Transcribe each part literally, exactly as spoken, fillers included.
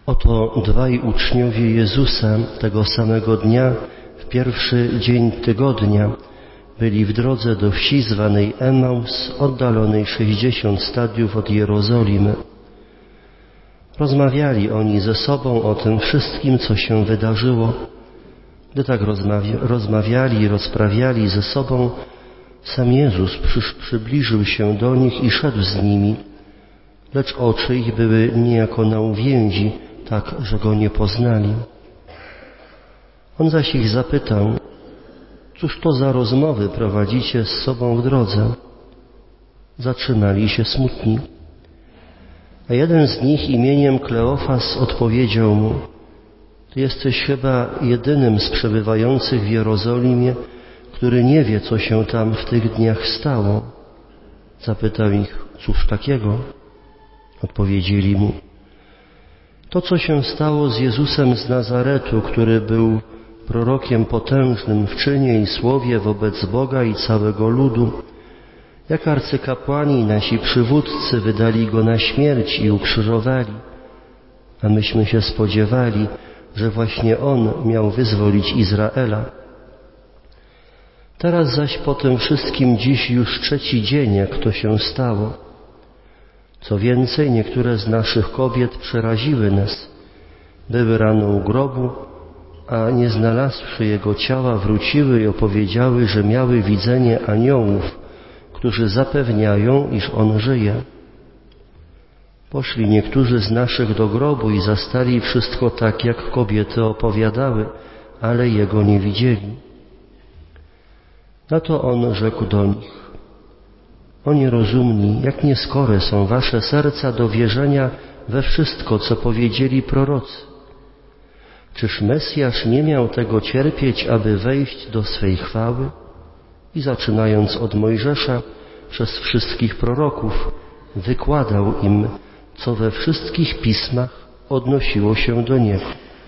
Oto dwaj uczniowie Jezusa tego samego dnia, w pierwszy dzień tygodnia, byli w drodze do wsi zwanej Emaus, oddalonej sześćdziesiąt stadiów od Jerozolimy. Rozmawiali oni ze sobą o tym wszystkim, co się wydarzyło. Gdy tak rozmawia, rozmawiali i rozprawiali ze sobą, sam Jezus przy, przybliżył się do nich i szedł z nimi, lecz oczy ich były niejako na uwięzi, tak, że Go nie poznali. On zaś ich zapytał: cóż to za rozmowy prowadzicie z sobą w drodze? Zatrzymali się smutni. A jeden z nich imieniem Kleofas odpowiedział mu: Ty jesteś chyba jedynym z przebywających w Jerozolimie, który nie wie, co się tam w tych dniach stało. Zapytał ich: cóż takiego? Odpowiedzieli mu: to, co się stało z Jezusem z Nazaretu, który był prorokiem potężnym w czynie i słowie wobec Boga i całego ludu, jak arcykapłani i nasi przywódcy wydali Go na śmierć i ukrzyżowali, a myśmy się spodziewali, że właśnie On miał wyzwolić Izraela. Teraz zaś po tym wszystkim dziś już trzeci dzień, jak to się stało. Co więcej, niektóre z naszych kobiet przeraziły nas. Były rano u grobu, a nie znalazłszy Jego ciała, wróciły i opowiedziały, że miały widzenie aniołów, którzy zapewniają, iż On żyje. Poszli niektórzy z naszych do grobu i zastali wszystko tak, jak kobiety opowiadały, ale Jego nie widzieli. Na to On rzekł do nich: O nierozumni, jak nieskore są wasze serca do wierzenia we wszystko, co powiedzieli prorocy. Czyż Mesjasz nie miał tego cierpieć, aby wejść do swej chwały? I zaczynając od Mojżesza, przez wszystkich proroków, wykładał im, co we wszystkich pismach odnosiło się do Niego.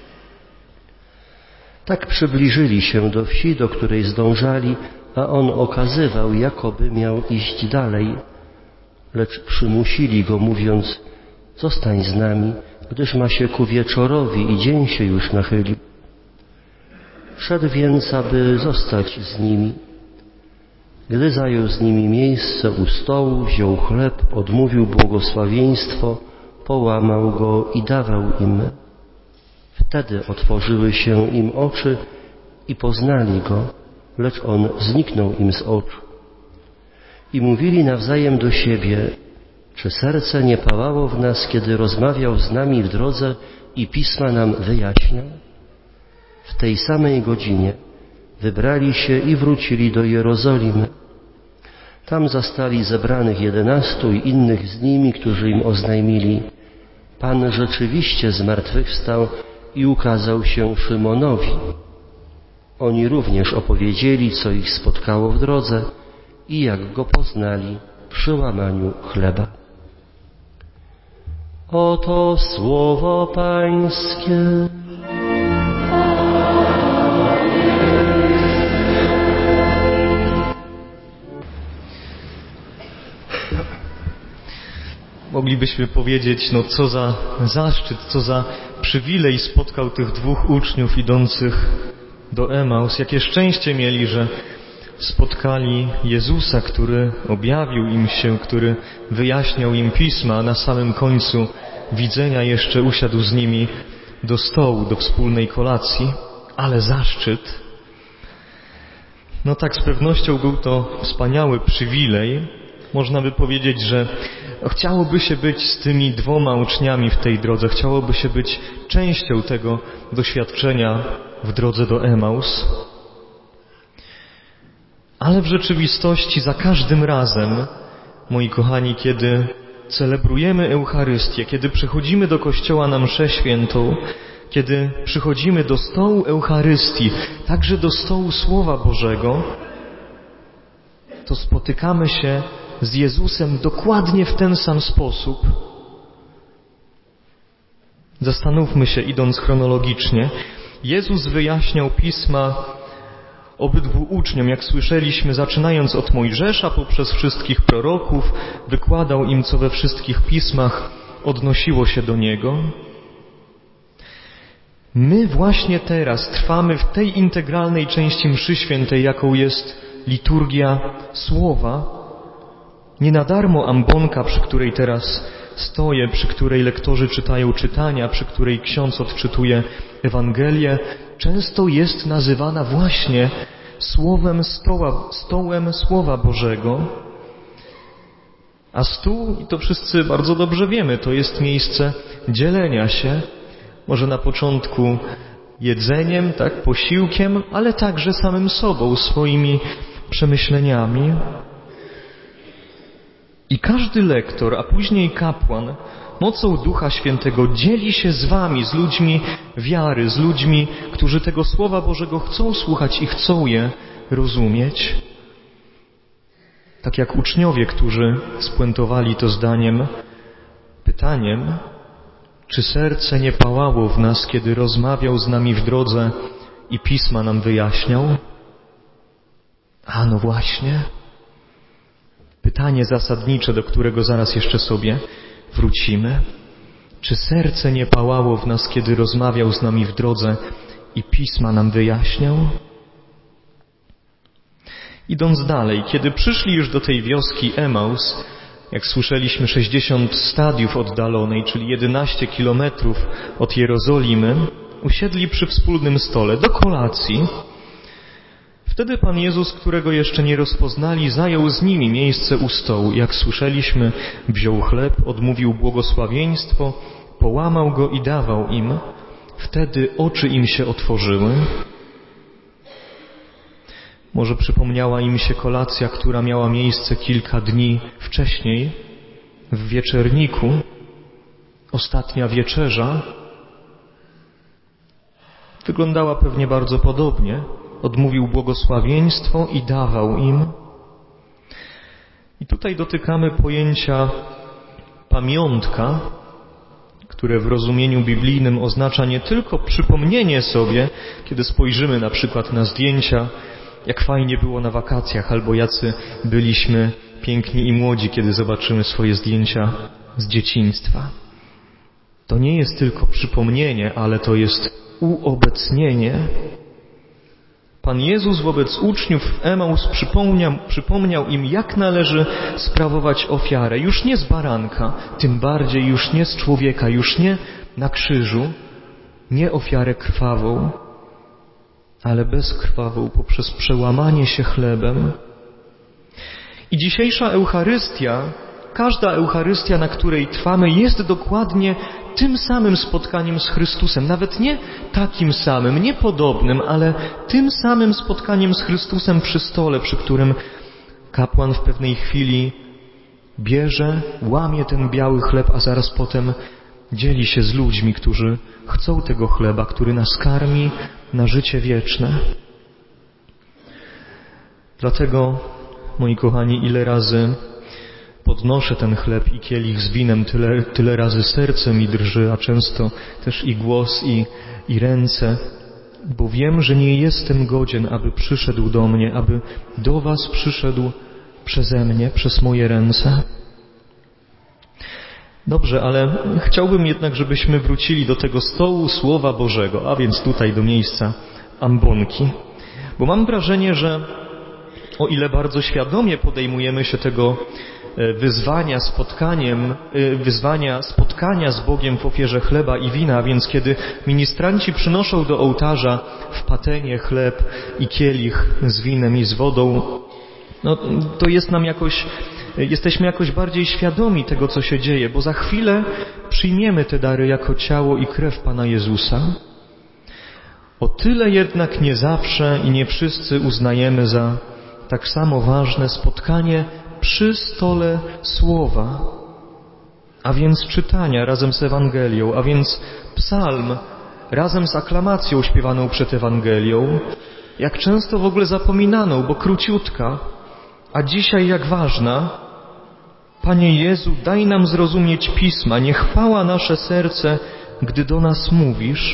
Tak przybliżyli się do wsi, do której zdążali, a On okazywał, jakoby miał iść dalej, lecz przymusili Go, mówiąc: zostań z nami, gdyż ma się ku wieczorowi i dzień się już nachylił. Szedł więc, aby zostać z nimi. Gdy zajął z nimi miejsce u stołu, wziął chleb, odmówił błogosławieństwo, połamał go i dawał im. Wtedy otworzyły się im oczy i poznali Go, lecz On zniknął im z oczu. I mówili nawzajem do siebie: czy serce nie pałało w nas, kiedy rozmawiał z nami w drodze i pisma nam wyjaśniał? W tej samej godzinie wybrali się i wrócili do Jerozolimy. Tam zastali zebranych jedenastu i innych z nimi, którzy im oznajmili: Pan rzeczywiście zmartwychwstał i ukazał się Szymonowi. Oni również opowiedzieli, co ich spotkało w drodze i jak Go poznali przy łamaniu chleba. Oto słowo Pańskie. Moglibyśmy powiedzieć, no co za zaszczyt, co za przywilej spotkał tych dwóch uczniów idących do Emaus. Jakie szczęście mieli, że spotkali Jezusa, który objawił im się, który wyjaśniał im pisma, a na samym końcu widzenia jeszcze usiadł z nimi do stołu, do wspólnej kolacji. Ale zaszczyt. No tak, z pewnością był to wspaniały przywilej. Można by powiedzieć, że chciałoby się być z tymi dwoma uczniami w tej drodze, chciałoby się być częścią tego doświadczenia w drodze do Emaus. Ale w rzeczywistości za każdym razem, moi kochani, kiedy celebrujemy Eucharystię, kiedy przychodzimy do kościoła na mszę świętą, kiedy przychodzimy do stołu Eucharystii, także do stołu Słowa Bożego, to spotykamy się z Jezusem dokładnie w ten sam sposób. Zastanówmy się, idąc chronologicznie. Jezus wyjaśniał pisma obydwu uczniom, jak słyszeliśmy, zaczynając od Mojżesza poprzez wszystkich proroków, wykładał im, co we wszystkich pismach odnosiło się do Niego. My właśnie teraz trwamy w tej integralnej części mszy świętej, jaką jest liturgia Słowa. Nie na darmo ambonka, przy której teraz stoję, przy której lektorzy czytają czytania, przy której ksiądz odczytuje Ewangelię, często jest nazywana właśnie słowem stoła, stołem Słowa Bożego. A stół, i to wszyscy bardzo dobrze wiemy, to jest miejsce dzielenia się, może na początku jedzeniem, tak, posiłkiem, ale także samym sobą, swoimi przemyśleniami. I każdy lektor, a później kapłan, mocą Ducha Świętego dzieli się z wami, z ludźmi wiary, z ludźmi, którzy tego Słowa Bożego chcą słuchać i chcą je rozumieć. Tak jak uczniowie, którzy spuentowali to zdaniem, pytaniem, czy serce nie pałało w nas, kiedy rozmawiał z nami w drodze i Pisma nam wyjaśniał? A no właśnie. Pytanie zasadnicze, do którego zaraz jeszcze sobie wrócimy. Czy serce nie pałało w nas, kiedy rozmawiał z nami w drodze i Pisma nam wyjaśniał? Idąc dalej, kiedy przyszli już do tej wioski Emaus, jak słyszeliśmy, sześćdziesiąt stadiów oddalonej, czyli jedenaście kilometrów od Jerozolimy, usiedli przy wspólnym stole do kolacji. Wtedy Pan Jezus, którego jeszcze nie rozpoznali, zajął z nimi miejsce u stołu. Jak słyszeliśmy, wziął chleb, odmówił błogosławieństwo, połamał go i dawał im. Wtedy oczy im się otworzyły. Może przypomniała im się kolacja, która miała miejsce kilka dni wcześniej, w wieczerniku, ostatnia wieczerza. Wyglądała pewnie bardzo podobnie. Odmówił błogosławieństwo i dawał im. I tutaj dotykamy pojęcia pamiątka, które w rozumieniu biblijnym oznacza nie tylko przypomnienie sobie, kiedy spojrzymy na przykład na zdjęcia, jak fajnie było na wakacjach, albo jacy byliśmy piękni i młodzi, kiedy zobaczymy swoje zdjęcia z dzieciństwa. To nie jest tylko przypomnienie, ale to jest uobecnienie. Pan Jezus wobec uczniów w Emaus przypomniał, przypomniał im, jak należy sprawować ofiarę. Już nie z baranka, tym bardziej już nie z człowieka, już nie na krzyżu, nie ofiarę krwawą, ale bezkrwawą poprzez przełamanie się chlebem. I dzisiejsza Eucharystia, każda Eucharystia, na której trwamy, jest dokładnie tym samym spotkaniem z Chrystusem. Nawet nie takim samym, nie podobnym, ale tym samym spotkaniem z Chrystusem przy stole, przy którym kapłan w pewnej chwili bierze, łamie ten biały chleb, a zaraz potem dzieli się z ludźmi, którzy chcą tego chleba, który nas karmi na życie wieczne. Dlatego, moi kochani, ile razy podnoszę ten chleb i kielich z winem, tyle, tyle razy serce mi drży, a często też i głos, i, i ręce, bo wiem, że nie jestem godzien, aby przyszedł do mnie, aby do was przyszedł przeze mnie, przez moje ręce. Dobrze, ale chciałbym jednak, żebyśmy wrócili do tego stołu Słowa Bożego, a więc tutaj do miejsca ambonki. Bo mam wrażenie, że o ile bardzo świadomie podejmujemy się tego wyzwania spotkaniem, wyzwania spotkania z Bogiem w ofierze chleba i wina, a więc kiedy ministranci przynoszą do ołtarza w patenie chleb i kielich z winem i z wodą, no to jest nam jakoś, jesteśmy jakoś bardziej świadomi tego, co się dzieje, bo za chwilę przyjmiemy te dary jako ciało i krew Pana Jezusa. O tyle jednak nie zawsze i nie wszyscy uznajemy za tak samo ważne spotkanie przy stole Słowa, a więc czytania razem z Ewangelią, a więc psalm razem z aklamacją śpiewaną przed Ewangelią, jak często w ogóle zapominaną, bo króciutka, a dzisiaj jak ważna. Panie Jezu, daj nam zrozumieć Pisma, niech chwała nasze serce, gdy do nas mówisz.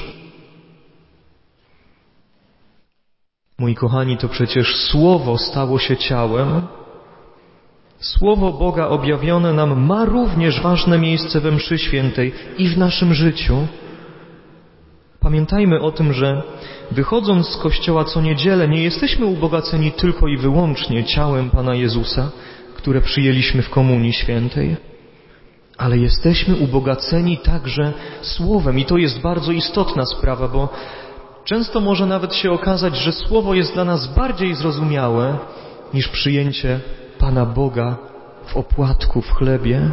Moi kochani, to przecież Słowo stało się ciałem. Słowo Boga objawione nam ma również ważne miejsce we mszy świętej i w naszym życiu. Pamiętajmy o tym, że wychodząc z Kościoła co niedzielę nie jesteśmy ubogaceni tylko i wyłącznie ciałem Pana Jezusa, które przyjęliśmy w Komunii Świętej, ale jesteśmy ubogaceni także Słowem i to jest bardzo istotna sprawa, bo często może nawet się okazać, że Słowo jest dla nas bardziej zrozumiałe niż przyjęcie Pana Boga w opłatku, w chlebie.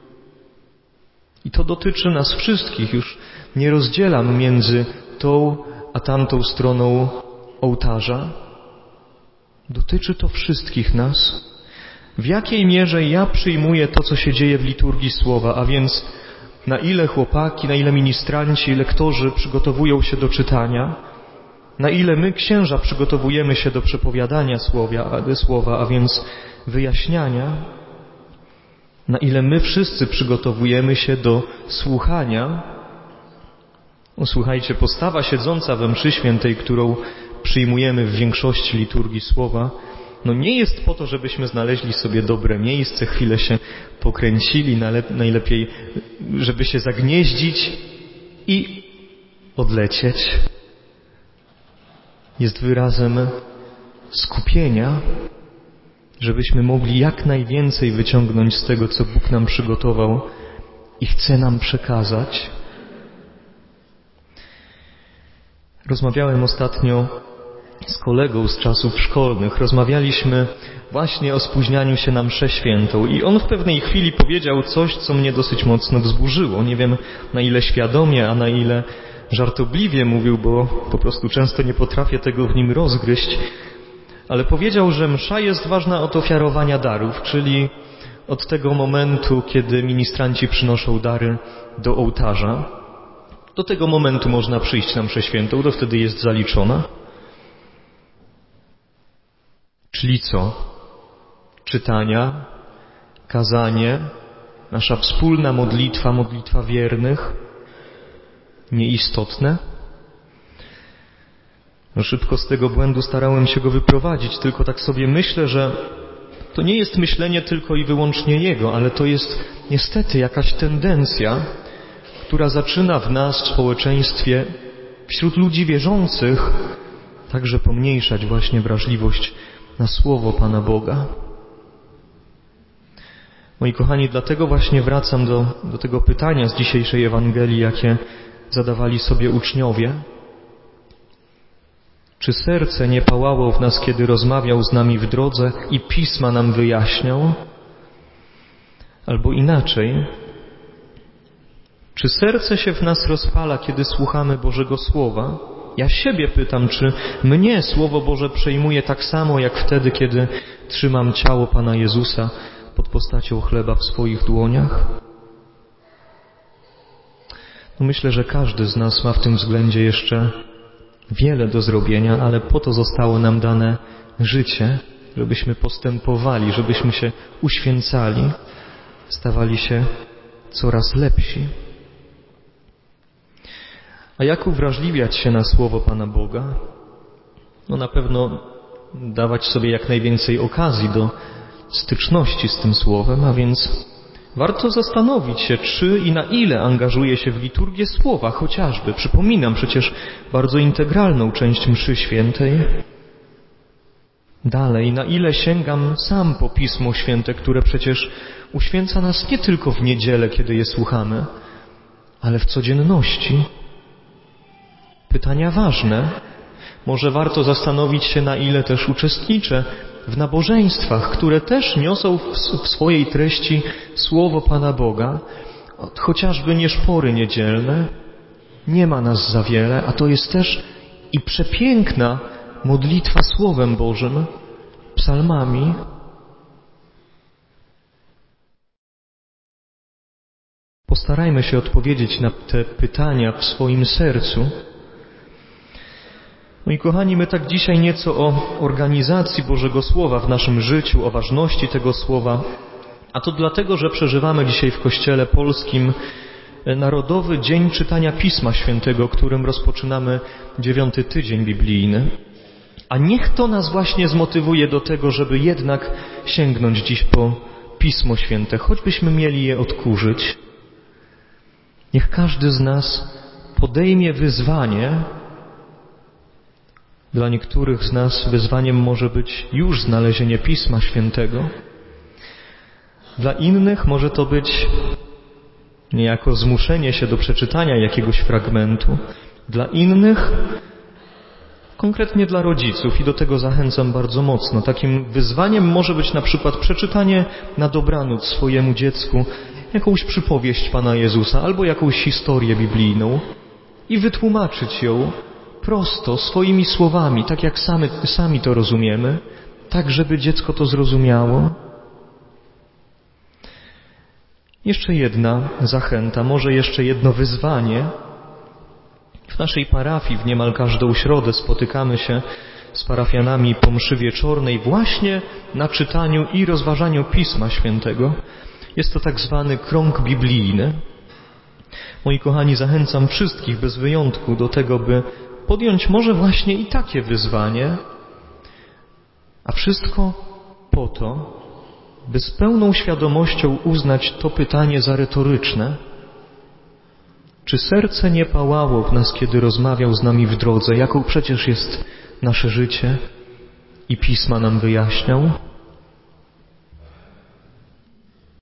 I to dotyczy nas wszystkich. Już nie rozdzielam między tą a tamtą stroną ołtarza. Dotyczy to wszystkich nas. W jakiej mierze ja przyjmuję to, co się dzieje w liturgii Słowa, a więc na ile chłopaki, na ile ministranci, lektorzy przygotowują się do czytania, na ile my, księża, przygotowujemy się do przepowiadania słowa, a więc wyjaśniania, na ile my wszyscy przygotowujemy się do słuchania. Słuchajcie, postawa siedząca we mszy świętej, którą przyjmujemy w większości liturgii Słowa, no nie jest po to, żebyśmy znaleźli sobie dobre miejsce, chwilę się pokręcili, najlepiej, żeby się zagnieździć i odlecieć. Jest wyrazem skupienia, żebyśmy mogli jak najwięcej wyciągnąć z tego, co Bóg nam przygotował i chce nam przekazać. Rozmawiałem ostatnio z kolegą z czasów szkolnych. Rozmawialiśmy właśnie o spóźnianiu się na mszę świętą i on w pewnej chwili powiedział coś, co mnie dosyć mocno wzburzyło. Nie wiem, na ile świadomie, a na ile żartobliwie mówił, bo po prostu często nie potrafię tego w nim rozgryźć. Ale powiedział, że msza jest ważna od ofiarowania darów, czyli od tego momentu, kiedy ministranci przynoszą dary do ołtarza. Do tego momentu można przyjść na mszę świętą, to wtedy jest zaliczona. Czyli co? Czytania, kazanie, nasza wspólna modlitwa, modlitwa wiernych, nieistotne? No szybko z tego błędu starałem się go wyprowadzić, tylko tak sobie myślę, że to nie jest myślenie tylko i wyłącznie jego, ale to jest niestety jakaś tendencja, która zaczyna w nas, w społeczeństwie, wśród ludzi wierzących, także pomniejszać właśnie wrażliwość na Słowo Pana Boga. Moi kochani, dlatego właśnie wracam do, do tego pytania z dzisiejszej Ewangelii, jakie zadawali sobie uczniowie. Czy serce nie pałało w nas, kiedy rozmawiał z nami w drodze i Pisma nam wyjaśniał? Albo inaczej, czy serce się w nas rozpala, kiedy słuchamy Bożego Słowa? Ja siebie pytam, czy mnie Słowo Boże przejmuje tak samo, jak wtedy, kiedy trzymam ciało Pana Jezusa pod postacią chleba w swoich dłoniach? No myślę, że każdy z nas ma w tym względzie jeszcze wiele do zrobienia, ale po to zostało nam dane życie, żebyśmy postępowali, żebyśmy się uświęcali, stawali się coraz lepsi. A jak uwrażliwiać się na Słowo Pana Boga? No na pewno dawać sobie jak najwięcej okazji do styczności z tym Słowem, a więc warto zastanowić się, czy i na ile angażuje się w liturgię Słowa, chociażby. Przypominam przecież bardzo integralną część mszy świętej. Dalej, na ile sięgam sam po Pismo Święte, które przecież uświęca nas nie tylko w niedzielę, kiedy je słuchamy, ale w codzienności. Pytania ważne. Może warto zastanowić się, na ile też uczestniczę w nabożeństwach, które też niosą w swojej treści Słowo Pana Boga, chociażby nieszpory niedzielne. Nie ma nas za wiele, a to jest też i przepiękna modlitwa Słowem Bożym, psalmami. Postarajmy się odpowiedzieć na te pytania w swoim sercu. No i kochani, my tak dzisiaj nieco o organizacji Bożego Słowa w naszym życiu, o ważności tego Słowa, a to dlatego, że przeżywamy dzisiaj w Kościele Polskim Narodowy Dzień Czytania Pisma Świętego, którym rozpoczynamy dziewiąty tydzień biblijny. A niech to nas właśnie zmotywuje do tego, żeby jednak sięgnąć dziś po Pismo Święte, choćbyśmy mieli je odkurzyć. Niech każdy z nas podejmie wyzwanie. Dla niektórych z nas wyzwaniem może być już znalezienie Pisma Świętego. Dla innych może to być niejako zmuszenie się do przeczytania jakiegoś fragmentu. Dla innych, konkretnie dla rodziców, i do tego zachęcam bardzo mocno, takim wyzwaniem może być na przykład przeczytanie na dobranoc swojemu dziecku jakąś przypowieść Pana Jezusa albo jakąś historię biblijną i wytłumaczyć ją prosto, swoimi słowami, tak jak sami, sami to rozumiemy, tak żeby dziecko to zrozumiało. Jeszcze jedna zachęta, może jeszcze jedno wyzwanie. W naszej parafii w niemal każdą środę spotykamy się z parafianami po mszy wieczornej właśnie na czytaniu i rozważaniu Pisma Świętego. Jest to tak zwany krąg biblijny. Moi kochani, zachęcam wszystkich bez wyjątku do tego, by podjąć może właśnie i takie wyzwanie, a wszystko po to, by z pełną świadomością uznać to pytanie za retoryczne. Czy serce nie pałało w nas, kiedy rozmawiał z nami w drodze, jaką przecież jest nasze życie i Pisma nam wyjaśniał?